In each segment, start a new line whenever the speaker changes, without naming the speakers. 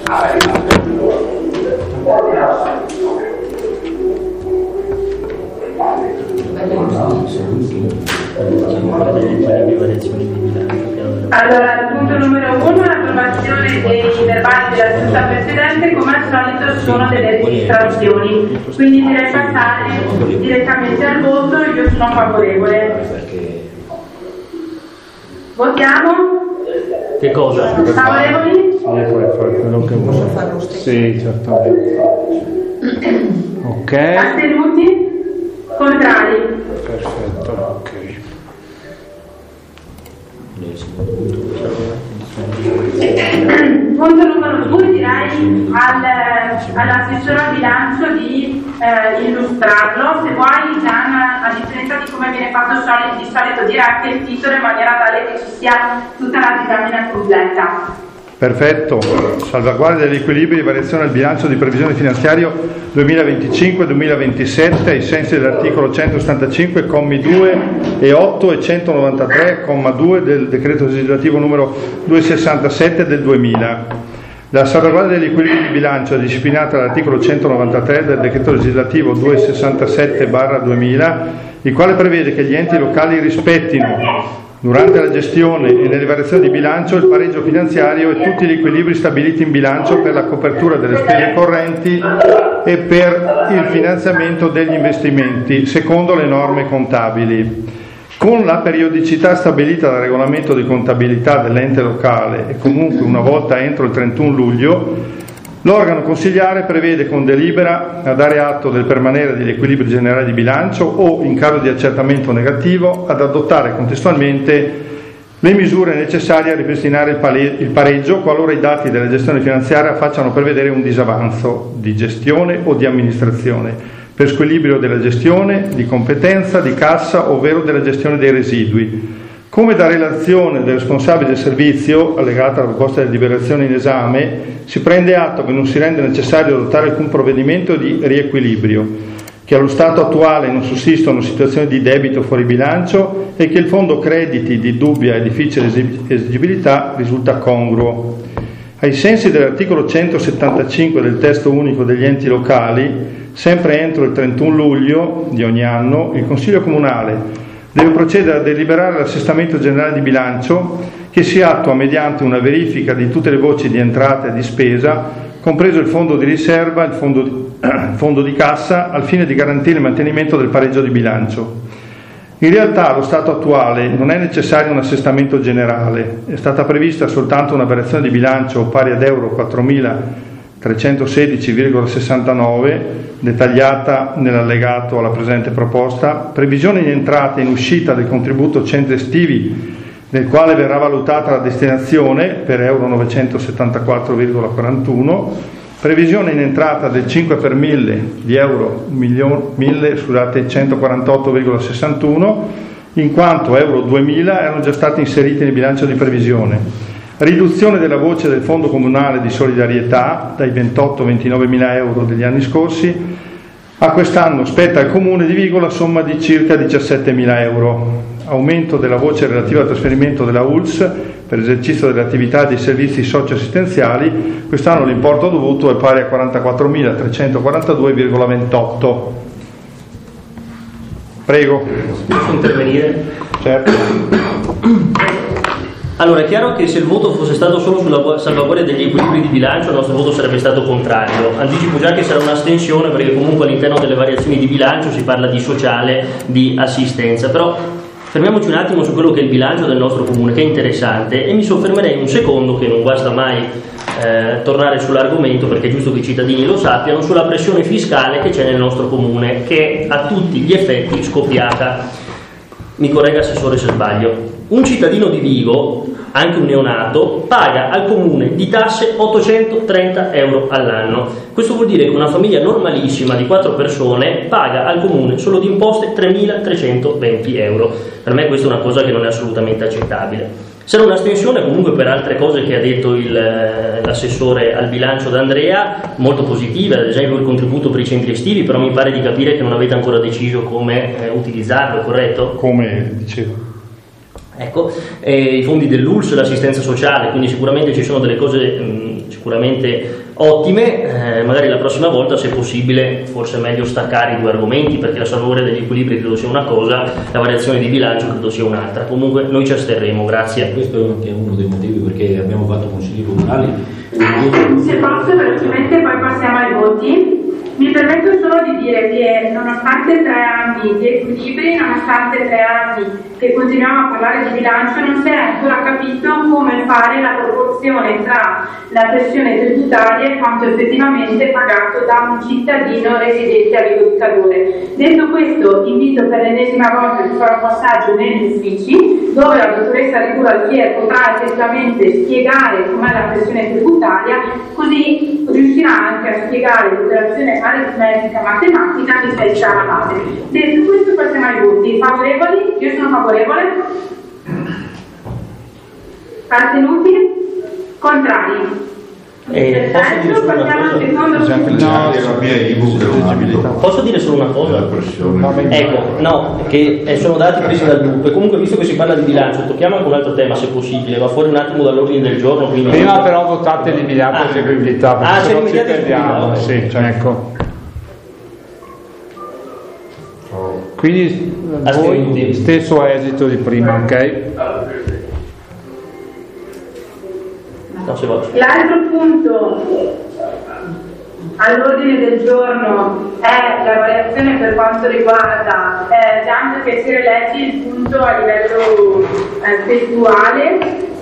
Allora, il punto numero 1 è l'approvazione dei verbali della seduta precedente. Come al solito sono delle registrazioni, quindi direi passare direttamente al voto. Io sono favorevole. Votiamo?
Che cosa?
Favorevoli?
Quello che vuole. Sì, certamente. Ok.
Astenuti? Contrari?
Perfetto, ok.
Punto numero 2, direi all'assessore al bilancio di illustrarlo. Se vuoi, Gian, a differenza di come viene fatto di solito, dire anche il titolo in maniera tale che ci sia tutta la disamina completa.
Perfetto. Salvaguardia degli equilibri e variazione al bilancio di previsione finanziario 2025-2027 ai sensi dell'articolo 175 commi 2 e 8 e 193 comma 2 del decreto legislativo numero 267 del 2000. La salvaguardia degli equilibri di bilancio è disciplinata dall'articolo 193 del decreto legislativo 267/2000, il quale prevede che gli enti locali rispettino durante la gestione e nelle variazioni di bilancio il pareggio finanziario e tutti gli equilibri stabiliti in bilancio per la copertura delle spese correnti e per il finanziamento degli investimenti, secondo le norme contabili. Con la periodicità stabilita dal regolamento di contabilità dell'ente locale e comunque una volta entro il 31 luglio, l'organo consigliare prevede con delibera a dare atto del permanere degli equilibri generali di bilancio o, in caso di accertamento negativo, ad adottare contestualmente le misure necessarie a ripristinare il pareggio qualora i dati della gestione finanziaria facciano prevedere un disavanzo di gestione o di amministrazione, per squilibrio della gestione, di competenza, di cassa, ovvero della gestione dei residui. Come da relazione del responsabile del servizio, allegata alla proposta di deliberazione in esame, si prende atto che non si rende necessario adottare alcun provvedimento di riequilibrio, che allo stato attuale non sussistono situazioni di debito fuori bilancio e che il fondo crediti di dubbia e difficile esigibilità risulta congruo. Ai sensi dell'articolo 175 del testo unico degli enti locali, sempre entro il 31 luglio di ogni anno, il Consiglio Comunale deve procedere a deliberare l'assestamento generale di bilancio che si attua mediante una verifica di tutte le voci di entrata e di spesa, compreso il fondo di riserva e il fondo di cassa, al fine di garantire il mantenimento del pareggio di bilancio. In realtà, allo stato attuale, non è necessario un assestamento generale, è stata prevista soltanto una variazione di bilancio pari ad euro 4.316,69, dettagliata nell'allegato alla presente proposta, previsione in entrata e in uscita del contributo centri estivi, nel quale verrà valutata la destinazione per euro 974,41, previsione in entrata del 5 per 1000 di euro 148,61, in quanto euro 2000 erano già stati inseriti nel bilancio di previsione. Riduzione della voce del Fondo Comunale di Solidarietà dai 28-29 mila euro degli anni scorsi, a quest'anno spetta al Comune di Vigo la somma di circa 17 mila euro. Aumento della voce relativa al trasferimento della ULS per esercizio delle attività dei servizi socioassistenziali, quest'anno l'importo dovuto è pari a 44.342,28. Prego.
Posso intervenire?
Certo.
Allora, è chiaro che se il voto fosse stato solo sulla salvaguardia degli equilibri di bilancio, il nostro voto sarebbe stato contrario. Anticipo già che sarà un'astensione, perché comunque all'interno delle variazioni di bilancio si parla di sociale, di assistenza. Però fermiamoci un attimo su quello che è il bilancio del nostro comune, che è interessante, e mi soffermerei un secondo, che non guasta mai tornare sull'argomento, perché è giusto che i cittadini lo sappiano, sulla pressione fiscale che c'è nel nostro comune, che è a tutti gli effetti scoppiata. Mi corregga, assessore, se sbaglio. Un cittadino di Vigo, anche un neonato, paga al comune di tasse 830 euro all'anno. Questo vuol dire che una famiglia normalissima di 4 persone paga al comune solo di imposte 3.320 euro. Per me questa è una cosa che non è assolutamente accettabile. Serve un'astensione comunque per altre cose che ha detto l'assessore al bilancio D'Andrea, molto positive, ad esempio il contributo per i centri estivi, però mi pare di capire che non avete ancora deciso come utilizzarlo, corretto?
Come dicevo.
Ecco, i fondi dell'ULSS, l'assistenza sociale, quindi sicuramente ci sono delle cose sicuramente ottime, magari la prossima volta, se possibile, forse è meglio staccare i due argomenti, perché la salvaguardia degli equilibri credo sia una cosa, la variazione di bilancio credo sia un'altra. Comunque noi ci asterremo, grazie.
Questo è anche uno dei motivi perché abbiamo fatto consigli comunali.
Se posso velocemente, poi passiamo ai voti. Mi permetto solo di dire che nonostante 3 anni di equilibri, nonostante 3 anni che continuiamo a parlare di bilancio, non si è ancora capito come fare la proporzione tra la pressione tributaria e quanto effettivamente pagato da un cittadino residente agricoltore. Detto questo, invito per l'ennesima volta a fare un passaggio negli uffici, dove la dottoressa Rigura-Alfier potrà effettivamente spiegare com'è la pressione tributaria, così riuscirà anche a spiegare l'operazione aritmetica matematica che sta già alla base. Detto questo, passiamo ai voti. Favorevoli? Io sono favorevole. Astenuti? Contrari?
Posso dire solo una cosa? Ecco, no, che sono dati presi dal gruppo e comunque, visto che si parla di bilancio, tocchiamo anche un altro tema se possibile, va fuori un attimo dall'ordine del giorno.
Prima però votate l'immediata eseguibilità, perché se no ci perdiamo. Sì, ecco. Quindi voi stesso esito di prima, ok?
L'altro punto all'ordine del giorno è la variazione per quanto riguarda, tanto che si rileggi il punto a livello testuale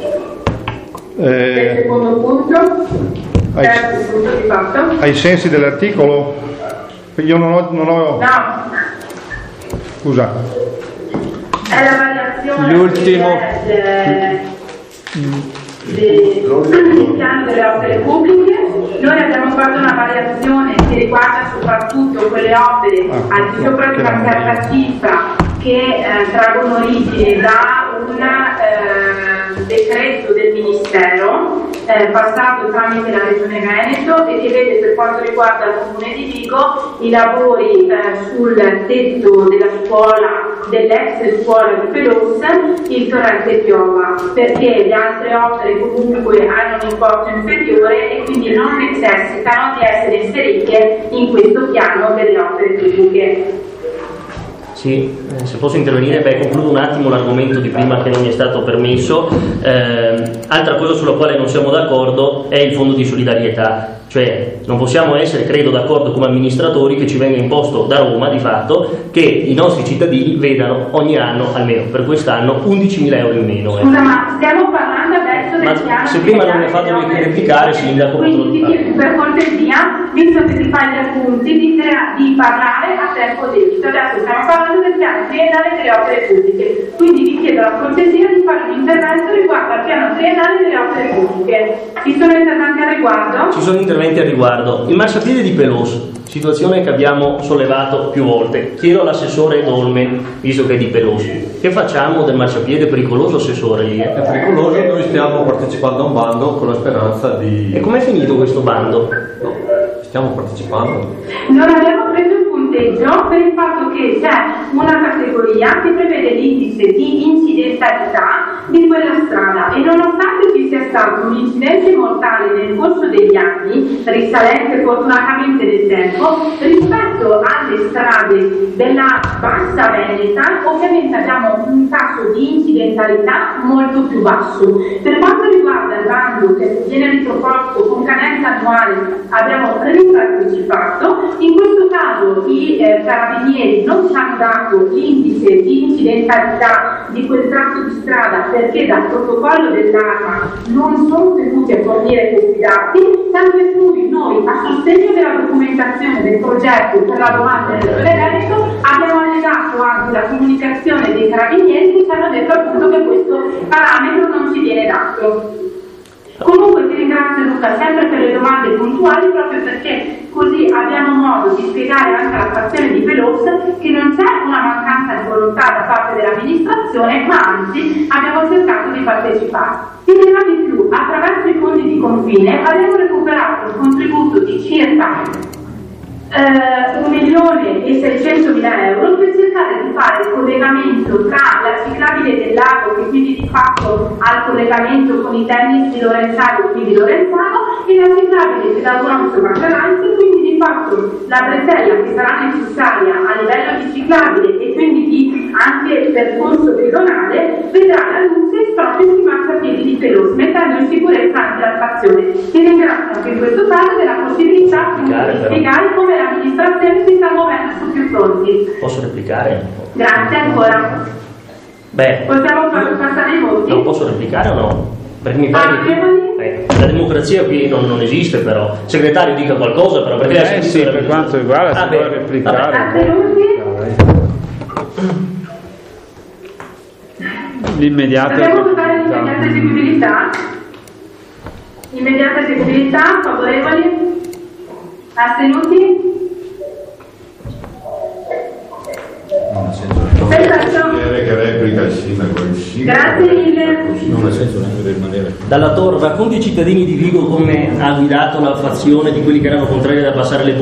del secondo punto, terzo punto di fatto.
Ai sensi dell'articolo? Io non ho...
No.
Scusa.
È la variazione
l'ultimo
del piano delle opere pubbliche. Noi abbiamo fatto una variazione che riguarda soprattutto quelle opere al di sopra di una certa cifra che traggono origine da un decreto del Ministero passato tramite la Regione Veneto e che vede, per quanto riguarda il Comune di Vigo, i lavori sul tetto della scuola, dell'ex scuola di Pelos, il torrente Piova, perché le altre opere comunque hanno un importo inferiore e quindi non necessitano di essere inserite in questo piano delle opere pubbliche.
Sì, se posso intervenire, concludo un attimo l'argomento di prima che non mi è stato permesso. Altra cosa sulla quale non siamo d'accordo è il fondo di solidarietà, cioè non possiamo essere, credo, d'accordo come amministratori che ci venga imposto da Roma di fatto che i nostri cittadini vedano ogni anno, almeno per quest'anno, 11.000 euro in meno.
Scusa, ma stiamo parlando adesso del piano.
Se prima non mi ha fatto replicare, sindaco.
Quindi per cortesia, visto che si fa gli appunti, di parlare a tempo debito. Adesso stiamo parlando del piano triennale delle opere pubbliche, quindi vi chiedo la cortesia di fare un intervento riguardo al piano triennale delle opere pubbliche. Ci sono interventi al riguardo?
Ci sono interventi al riguardo. Il marciapiede di Pelos, situazione che abbiamo sollevato più volte. Chiedo all'assessore Dolmen, visto che è di Pelos, che facciamo del marciapiede pericoloso, assessore? Lì?
È pericoloso, noi stiamo partecipando a un bando con la speranza di...
E com'è finito questo bando?
No, stiamo partecipando.
Non abbiamo preso il punteggio per il fatto che c'è una categoria che prevede l'indice di incidentalità di quella strada e nonostante ci sia stato un incidente mortale nel corso degli anni, risalente fortunatamente nel tempo, rispetto alle strade della bassa Veneta ovviamente abbiamo un tasso di incidentalità molto più basso. Per quanto riguarda il bando che viene riproposto con cadenza annuale, abbiamo ripartecipato. In questo caso i carabinieri non ci hanno dato l'indice di incidentalità di quel tratto di strada perché dal protocollo dell'ARMA non sono tenuti a fornire questi dati, tanto per cui noi, a sostegno della documentazione del progetto per la domanda del Regione Veneto, abbiamo allegato anche la comunicazione dei carabinieri che ci hanno detto appunto che questo parametro non ci viene dato. Comunque ti ringrazio Luca sempre per le domande puntuali, proprio perché così abbiamo modo di spiegare anche alla frazione di Pelos che non c'è una mancanza di volontà da parte dell'amministrazione, ma anzi abbiamo cercato di partecipare. Ti dirò di più, attraverso i fondi di confine abbiamo recuperato un contributo di circa 1.600.000 euro per cercare di fare il collegamento tra la ciclabile del lago, che quindi di fatto ha il collegamento con i tennis di Lorenzano, quindi Lorenzano, e la ciclabile che da Bronzo Macaranzi, quindi di fatto la bretella che sarà necessaria a livello di ciclabile e quindi di anche percorso pedonale vedrà la luce proprio sui marciapiedi di Pelosi, mettendo in sicurezza anche la stazione. Ti ringrazio anche in questo caso della possibilità di spiegare come l'amministrazione si sta muovendo su più fronti.
Posso replicare?
Grazie ancora.
Beh,
possiamo passare i voti?
Non posso replicare o no? Perché mi pare che la democrazia qui non esiste, però. Segretario dica qualcosa, però, perché
sì, per quanto riguarda si può replicare. L'immediata
dobbiamo votare l'immediata eseguibilità. Immediata eseguibilità, favorevoli? Astenuti?
Che replica il sindaco.
Grazie mille.
Non ha senso neanche per rimanere.
Dalla Tor, racconti ai cittadini di Vigo come ha guidato la fazione di quelli che erano contrari ad abbassare le